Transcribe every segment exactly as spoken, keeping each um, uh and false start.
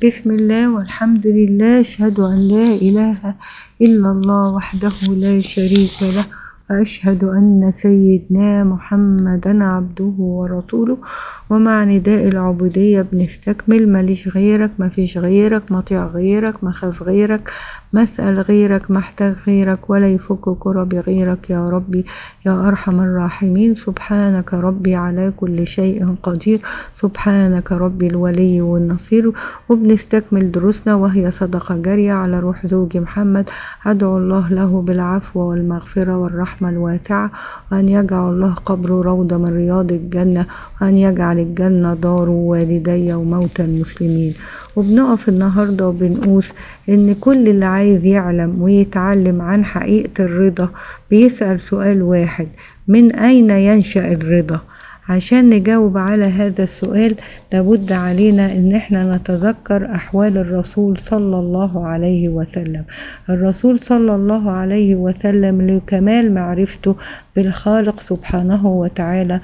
بسم الله والحمد لله، أشهد أن لا إله إلا الله وحده لا شريك له، وأشهد أن سيدنا محمدا عبده ورسوله. ومع نداء العبودية بنستكمل: ماليش غيرك، ما فيش غيرك، مطيع غيرك، مخاف غيرك، مسأل غيرك، محتاج غيرك، ولا يفك كرب غيرك يا ربي يا أرحم الراحمين. سبحانك ربي على كل شيء قدير، سبحانك ربي الولي والنصير. وبنستكمل دروسنا وهي صدقة جارية على روح زوجي محمد. أدعو الله له بالعفو والمغفرة والرحمة الواسعة، وأن يجعل الله قبره روضة من رياض الجنة، وأن يجعل الجنة دار والدي وموتى المسلمين. وبنقف النهاردة وبنقوس إن كل اللي عايز يعلم ويتعلم عن حقيقة الرضا بيسأل سؤال واحد: من أين ينشأ الرضا؟ عشان نجاوب على هذا السؤال لابد علينا ان احنا نتذكر احوال الرسول صلى الله عليه وسلم. الرسول صلى الله عليه وسلم لكمال معرفته بالخالق سبحانه وتعالى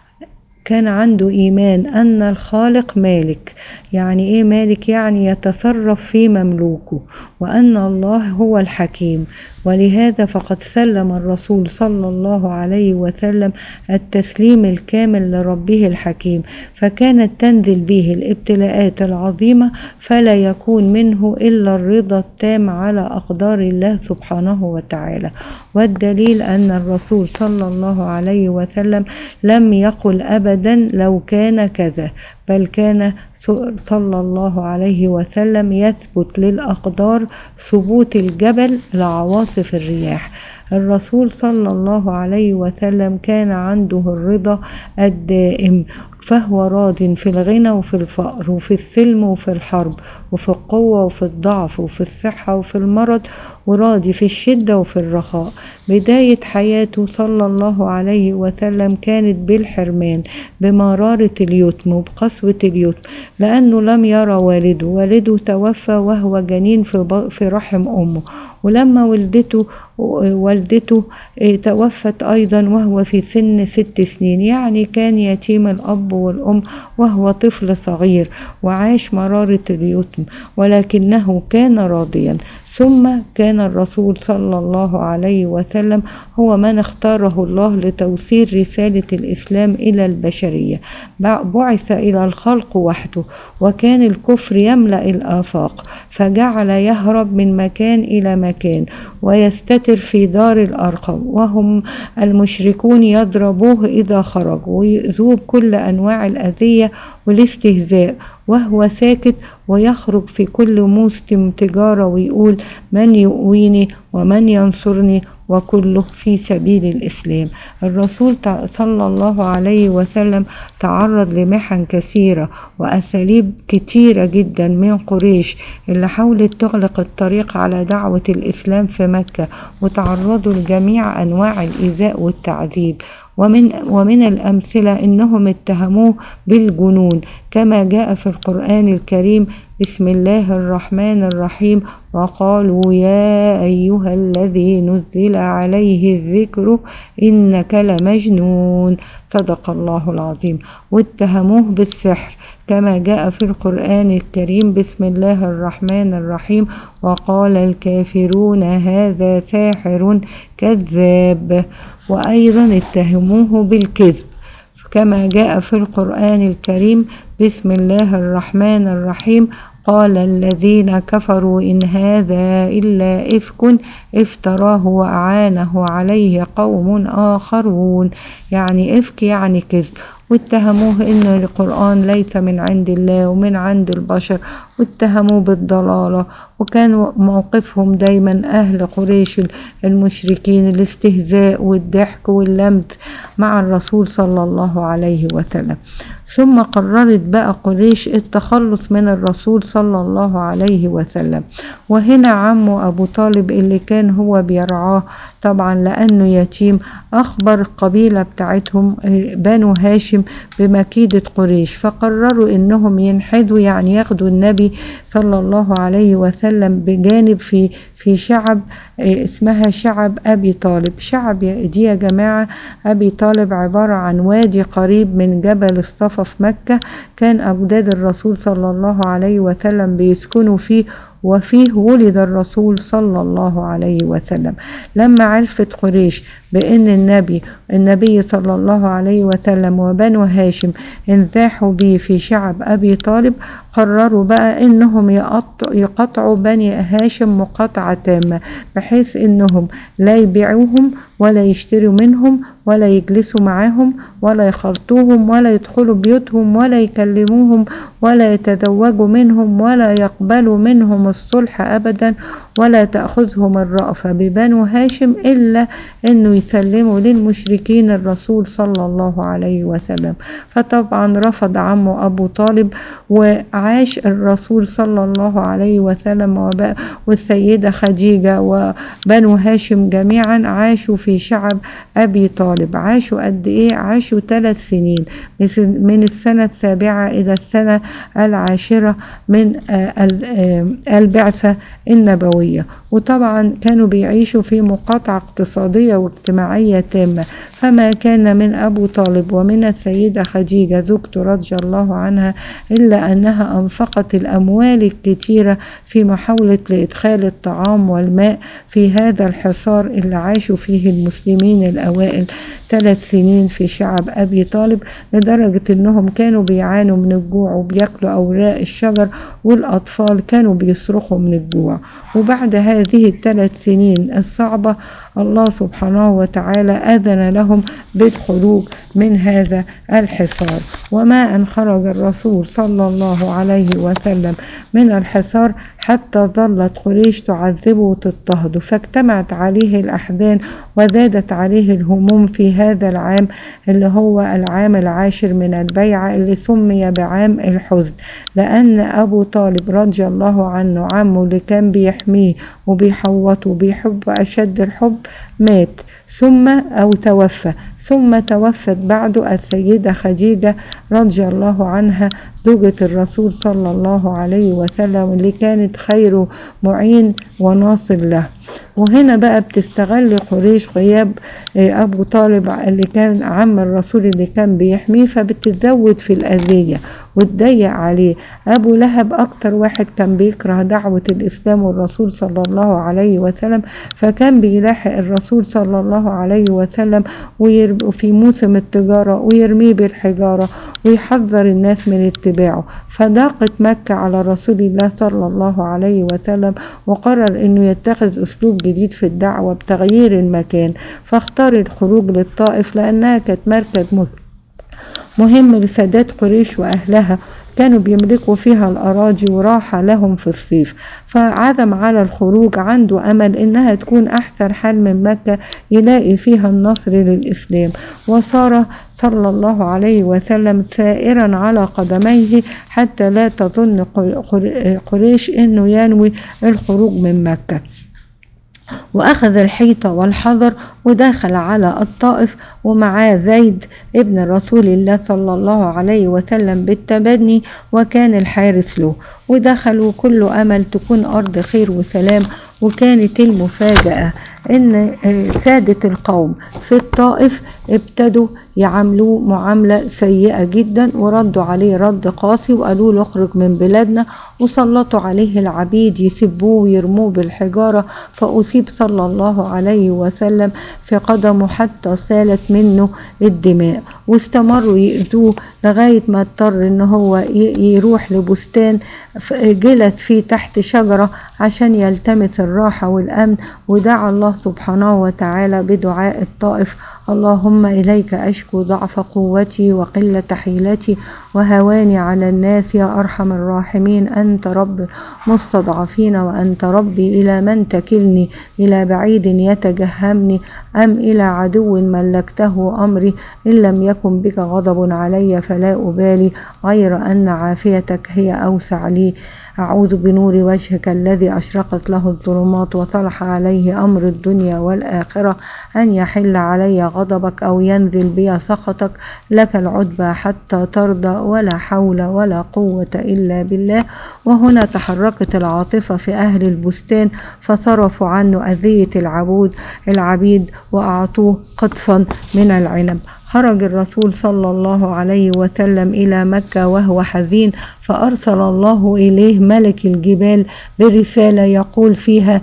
كان عنده إيمان أن الخالق مالك. يعني إيه مالك؟ يعني يتصرف في مملوكه، وأن الله هو الحكيم. ولهذا فقد سلم الرسول صلى الله عليه وسلم التسليم الكامل لربه الحكيم، فكانت تنزل به الابتلاءات العظيمة فلا يكون منه إلا الرضا التام على أقدار الله سبحانه وتعالى. والدليل أن الرسول صلى الله عليه وسلم لم يقل أبدا لو كان كذا، بل كان صلى الله عليه وسلم يثبت للأقدار ثبوت الجبل لعواصف الرياح. الرسول صلى الله عليه وسلم كان عنده الرضا الدائم، فهو راض في الغنى وفي الفقر، وفي السلم وفي الحرب، وفي القوة وفي الضعف، وفي الصحة وفي المرض، وراضي في الشدة وفي الرخاء. بداية حياته صلى الله عليه وسلم كانت بالحرمان، بمرارة اليتم وبقسوة اليتم، لأنه لم يرى والده. والده توفى وهو جنين في رحم أمه، ولما والدته والدته توفت أيضا وهو في سن ست سنين، يعني كان يتيم الأب والأم وهو طفل صغير، وعاش مرارة اليتم، ولكنه كان راضيا. ثم كان الرسول صلى الله عليه وسلم هو من اختاره الله لتوصيل رسالة الإسلام إلى البشرية، بعث إلى الخلق وحده، وكان الكفر يملأ الآفاق، فجعل يهرب من مكان إلى مكان ويستتر في دار الأرقم، وهم المشركون يضربوه إذا خرج ويؤذوه بكل أنواع الأذية والاستهزاء، وهو ساكت، ويخرج في كل موسم تجارة ويقول: من يؤويني ومن ينصرني، وكله في سبيل الإسلام. الرسول صلى الله عليه وسلم تعرض لمحن كثيرة وأساليب كتيرة جدا من قريش اللي حاولت تغلق الطريق على دعوة الإسلام في مكة، وتعرضوا لجميع أنواع الإيذاء والتعذيب. ومن, ومن الأمثلة إنهم اتهموه بالجنون، كما جاء في القرآن الكريم: بسم الله الرحمن الرحيم: وقالوا يا أيها الذي نزل عليه الذكر إنك لمجنون. صدق الله العظيم. واتهموه بالسحر، كما جاء في القرآن الكريم: بسم الله الرحمن الرحيم: وقال الكافرون هذا ساحر كذاب. وأيضا اتهموه بالكذب، كما جاء في القرآن الكريم: بسم الله الرحمن الرحيم: قال الذين كفروا إن هذا إلا إفك افتراه وأعانه عليه قوم آخرون. يعني إفك يعني كذب. واتهموه إن القرآن ليس من عند الله ومن عند البشر، واتهموه بالضلالة. وكان موقفهم دايما أهل قريش المشركين الاستهزاء والضحك واللمت مع الرسول صلى الله عليه وسلم. ثم قررت بقى قريش التخلص من الرسول صلى الله عليه وسلم. وهنا عمه أبو طالب اللي كان هو بيرعاه طبعا لأنه يتيم، أخبر القبيلة بتاعتهم بنو هاشم بمكيدة قريش، فقرروا إنهم ينحدوا، يعني ياخدوا النبي صلى الله عليه وسلم بجانب في في شعب اسمها شعب أبي طالب. شعب دي يا جماعة أبي طالب عبارة عن وادي قريب من جبل الصفا في مكة، كان أجداد الرسول صلى الله عليه وسلم بيسكنوا فيه، وفيه ولد الرسول صلى الله عليه وسلم. لما عرفت قريش بأن النبي النبي صلى الله عليه وسلم وبنو هاشم انزاحوا به في شعب أبي طالب، قرروا بقى انهم يقطعوا بني هاشم مقاطعة تامة، بحيث انهم لا يبيعوهم ولا يشتروا منهم ولا يجلسوا معاهم ولا يخلطوهم ولا يدخلوا بيوتهم ولا يكلموهم ولا يتزوجوا منهم ولا يقبلوا منهم الصلح أبدا، ولا تأخذهم الرأفة ببنو هاشم إلا أنه يسلموا للمشركين الرسول صلى الله عليه وسلم. فطبعا رفض عمه أبو طالب، وعاش الرسول صلى الله عليه وسلم والسيدة خديجة وبنو هاشم جميعا عاشوا في شعب أبي طالب. عاشوا قد إيه؟ عاشوا ثلاث سنين، من السنة السابعة إلى السنة العاشرة من البعثة النبوية. وطبعا كانوا بيعيشوا في مقاطعة اقتصادية واجتماعية تامة، فما كان من أبو طالب ومن السيدة خديجة زوجته رضي الله عنها إلا أنها أنفقت الأموال الكثيرة في محاولة لإدخال الطعام والماء في هذا الحصار اللي عاشوا فيه المسلمين الأوائل ثلاث سنين في شعب أبي طالب، لدرجة أنهم كانوا بيعانوا من الجوع وبيأكلوا أوراق الشجر، والأطفال كانوا بيصرخوا من الجوع. وبعد هذه الثلاث سنين الصعبة الله سبحانه وتعالى أذن لهم بالخروج من هذا الحصار. وما أن خرج الرسول صلى الله عليه وسلم من الحصار حتى ظلت قريش تعذبه وتضطهده، فاجتمعت عليه الأحزان وزادت عليه الهموم في هذا العام اللي هو العام العاشر من البيعة، اللي سمي بعام الحزن، لأن أبو طالب رضي الله عنه عمه اللي كان بيحميه وبيحوطه وبيحب أشد الحب مات ثم أو توفى، ثم توفت بعده السيدة خديجة رضي الله عنها زوجة الرسول صلى الله عليه وسلم، اللي كانت خير معين وناصر له. وهنا بقى بتستغل قريش غياب أبو طالب اللي كان عم الرسول اللي كان بيحميه، فبتزود في الأذية وتضيق عليه. أبو لهب أكتر واحد كان بيكره دعوة الإسلام والرسول صلى الله عليه وسلم، فكان بيلاحق الرسول صلى الله عليه وسلم وفي موسم التجارة ويرميه بالحجارة ويحذر الناس من اتباعه. فضاقت مكة على رسول الله صلى الله عليه وسلم، وقرر انه يتخذ اسلوب جديد في الدعوة بتغيير المكان، فاختار الخروج للطائف لانها كانت مركز مهم لسادات قريش واهلها، كانوا بيملكوا فيها الأراضي وراحة لهم في الصيف، فعزم على الخروج، عنده أمل إنها تكون أحسن حال من مكة يلاقي فيها النصر للإسلام. وصار صلى الله عليه وسلم سائرا على قدميه حتى لا تظن قريش إنه ينوي الخروج من مكة، وأخذ الحيطة والحذر ودخل على الطائف ومعاه زيد ابن رسول الله صلى الله عليه وسلم بالتبني، وكان الحارس له، ودخلوا كل أمل تكون أرض خير وسلام. وكانت المفاجأة ان سادة القوم في الطائف ابتدوا يعاملوه معاملة سيئة جدا، وردوا عليه رد قاسي وقالوا له اخرج من بلادنا، وسلطوا عليه العبيد يسبوه ويرموه بالحجارة، فأصيب صلى الله عليه وسلم في قدمه حتى سالت منه الدماء. واستمروا يؤذوه لغاية ما اضطر ان هو يروح لبستان جلس فيه تحت شجرة عشان يلتمس الراحة والأمن، ودعا الله سبحانه وتعالى بدعاء الطائف: اللهم إليك أشكو ضعف قوتي وقلة حيلتي وهواني على الناس يا أرحم الراحمين، أنت رب مستضعفين وأنت ربي، إلى من تكلني؟ إلى بعيد يتجهمني أم إلى عدو ملكته أمري؟ إن لم يكن بك غضب علي فلا أبالي، غير أن عافيتك هي أوسع لي به أعوذ بنور وجهك الذي أشرقت له الظلمات وطلح عليه أمر الدنيا والآخرة أن يحل علي غضبك أو ينزل بي سخطك، لك العتبى حتى ترضى، ولا حول ولا قوة إلا بالله. وهنا تحركت العاطفة في أهل البستان فصرفوا عنه أذية العبود العبيد وأعطوه قطفا من العنب. خرج الرسول صلى الله عليه وسلم إلى مكة وهو حزين، فأرسل الله إليه ملك الجبال برسالة يقول فيها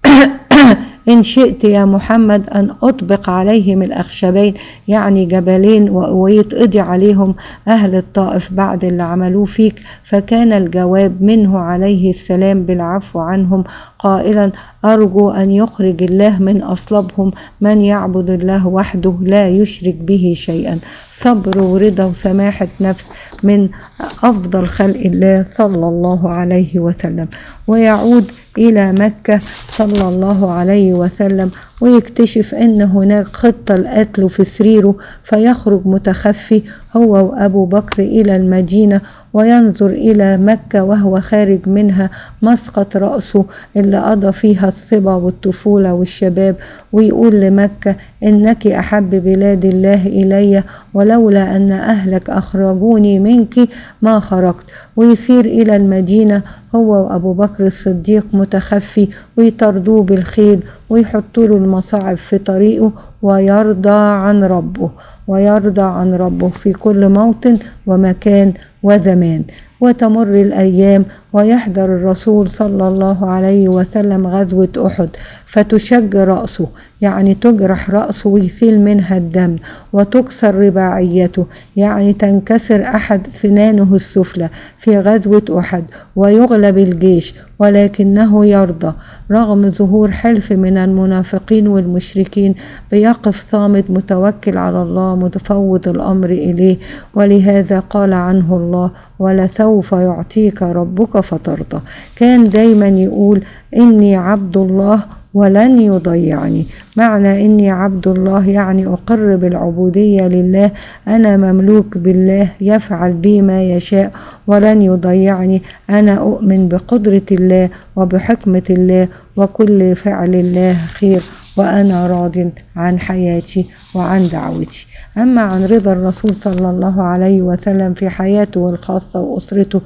إن شئت يا محمد أن أطبق عليهم الأخشبين، يعني جبلين، ويتقضي عليهم أهل الطائف بعد اللي عملوه فيك. فكان الجواب منه عليه السلام بالعفو عنهم قائلا أرجو أن يخرج الله من أصلابهم من يعبد الله وحده لا يشرك به شيئا. صبر ورضا وسماحة نفس من أفضل خلق الله صلى الله عليه وسلم. ويعود إلى مكة صلى الله عليه وسلم ويكتشف أن هناك خطة القتل في سريره، فيخرج متخفي هو وأبو بكر إلى المدينة وينظر إلى مكة وهو خارج منها مسقط رأسه اللي قضى فيها الصبا والطفولة والشباب، ويقول لمكة إنك أحب بلاد الله إلي، ولولا أن أهلك أخرجوني منك ما خرجت. ويسير إلى المدينة هو وأبو بكر الصديق متخفي ويطردوه بالخيل ويحطوا له المصاعب في طريقه، ويرضى عن ربه ويرضى عن ربه في كل موطن ومكان وزمان. وتمر الأيام ويحضر الرسول صلى الله عليه وسلم غزوة أحد، فتشج رأسه، يعني تجرح رأسه ويسيل منها الدم، وتكسر رباعيته، يعني تنكسر أحد سنانه السفلى في غزوة أحد، ويغلب الجيش، ولكنه يرضى رغم ظهور حلف من المنافقين والمشركين. بيقف صامد متوكل على الله متفوض الأمر إليه. ولهذا قال عنه الله ولسوف يعطيك ربك فترضى. كان دايما يقول إني عبد الله ولن يضيعني. معنى إني عبد الله يعني أقر بالعبودية لله، أنا مملوك بالله يفعل بي ما يشاء ولن يضيعني. أنا أؤمن بقدرة الله وبحكمة الله وكل فعل الله خير، وأنا راض عن حياتي وعن دعوتي. أما عن رضا الرسول صلى الله عليه وسلم في حياته الخاصة وأسرته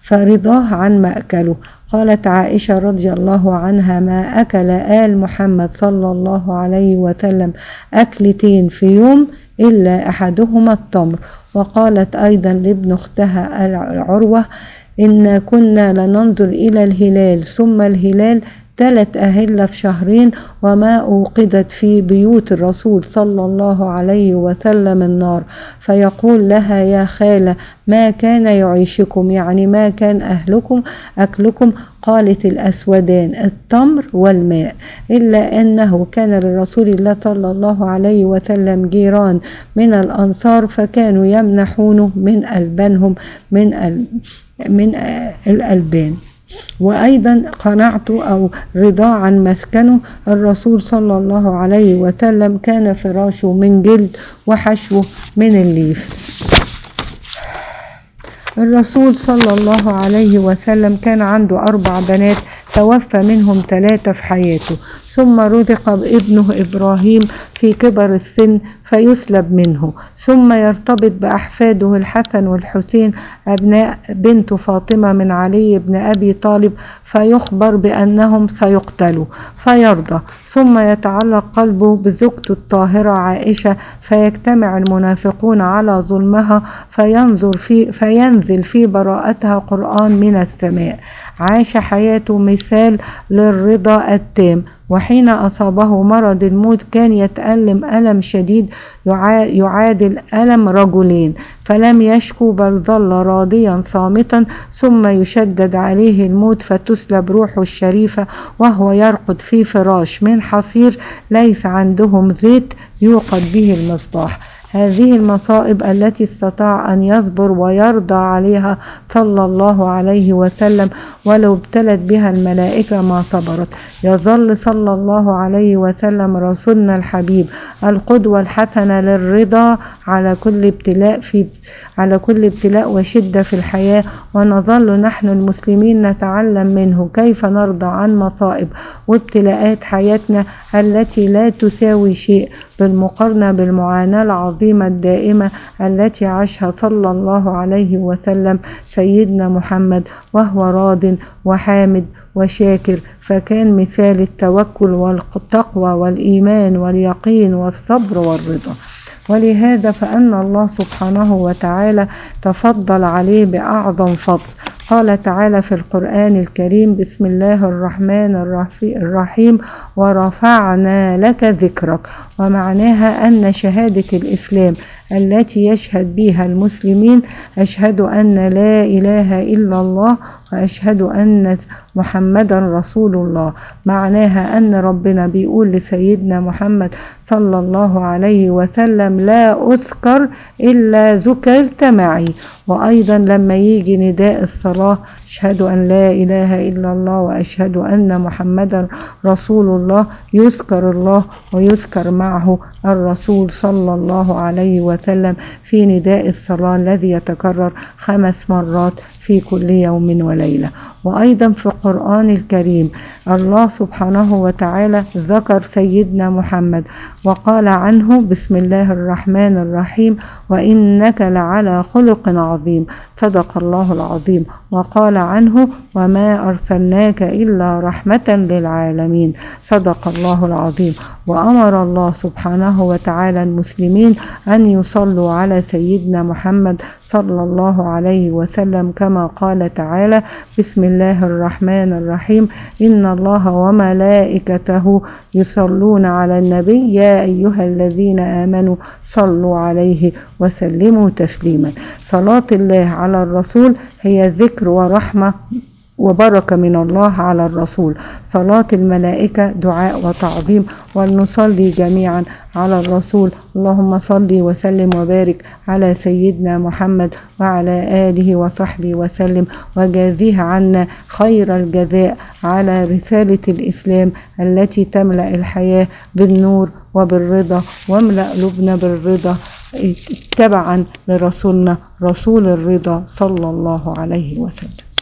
فرضاه عن مأكله. قالت عائشة رضي الله عنها ما أكل آل محمد صلى الله عليه وسلم أكلتين في يوم إلا أحدهما التمر. وقالت أيضا لابن أختها العروة إن كنا لننظر إلى الهلال ثم الهلال ثلاث أهلة في شهرين وما أوقدت في بيوت الرسول صلى الله عليه وسلم النار، فيقول لها يا خالة ما كان يعيشكم، يعني ما كان أهلكم أكلكم؟ قالت الأسودان التمر والماء. إلا أنه كان لرسول الله صلى الله عليه وسلم جيران من الأنصار فكانوا يمنحونه من ألبانهم من ال... من الألبان. وأيضا قناعته أو رضا عن مسكنه. الرسول صلى الله عليه وسلم كان فراشه من جلد وحشوه من الليف. الرسول صلى الله عليه وسلم كان عنده أربع بنات توفى منهم ثلاثة في حياته، ثم رزق ابنه إبراهيم في كبر السن فيسلب منه، ثم يرتبط بأحفاده الحسن والحسين أبناء بنت فاطمة من علي بن أبي طالب فيخبر بأنهم سيقتلوا فيرضى، ثم يتعلق قلبه بزوجته الطاهرة عائشة فيجتمع المنافقون على ظلمها فينظر في فينزل في براءتها قرآن من السماء. عاش حياته مثال للرضا التام، وحين أصابه مرض الموت كان يتألم ألم شديد يعادل ألم رجلين، فلم يشكو بل ظل راضيا صامتا، ثم يشدد عليه الموت فتسلب روحه الشريفة وهو يرقد في فراش من حصير ليس عندهم زيت يوقد به المصباح. هذه المصائب التي استطاع أن يصبر ويرضى عليها صلى الله عليه وسلم، ولو ابتلت بها الملائكة ما صبرت. يظل صلى الله عليه وسلم رسولنا الحبيب القدوة الحسنة للرضا على كل ابتلاء في على كل ابتلاء وشدة في الحياة، ونظل نحن المسلمين نتعلم منه كيف نرضى عن مصائب وابتلاءات حياتنا التي لا تساوي شيء بالمقارنة بالمعاناة العظيمة الدائمة التي عاشها صلى الله عليه وسلم سيدنا محمد، وهو راض وحامد وشاكر، فكان مثال التوكل والتقوى والإيمان واليقين والصبر والرضا. ولهذا فأن الله سبحانه وتعالى تفضل عليه بأعظم فضل. قال تعالى في القرآن الكريم: بسم الله الرحمن الرحيم: ورفعنا لك ذكرك. ومعناها أن شهادة الإسلام التي يشهد بها المسلمين: أشهد أن لا إله إلا الله وأشهد أن محمدا رسول الله، معناها أن ربنا بيقول لسيدنا محمد صلى الله عليه وسلم: لا أذكر إلا ذكرت معي. وأيضا لما يجي نداء الصلاة: أشهد أن لا إله إلا الله وأشهد أن محمدا رسول الله، يذكر الله ويذكر معه الرسول صلى الله عليه وسلم في نداء الصلاة الذي يتكرر خمس مرات في كل يوم وليلة. وأيضا في القرآن الكريم الله سبحانه وتعالى ذكر سيدنا محمد وقال عنه: بسم الله الرحمن الرحيم: وإنك لعلى خلق عظيم. صدق الله العظيم. وقال عنه: وما أرسلناك إلا رحمة للعالمين. صدق الله العظيم. وأمر الله سبحانه وتعالى المسلمين أن يصلوا على سيدنا محمد صلى الله عليه وسلم كما قال تعالى: بسم الله الرحمن الرحيم: إن الله وملائكته يصلون على النبي يا أيها الذين آمنوا صلوا عليه وسلموا تسليما. صلاة الله على الرسول هي ذكر ورحمة وبركة من الله على الرسول. صلاة الملائكة دعاء وتعظيم. ولنصلي جميعا على الرسول. اللهم صل وسلم وبارك على سيدنا محمد وعلى آله وصحبه وسلم، وجازيه عنا خير الجزاء على رسالة الإسلام التي تملأ الحياة بالنور وبالرضا، واملأ قلوبنا بالرضا تبعا لرسولنا رسول الرضا صلى الله عليه وسلم.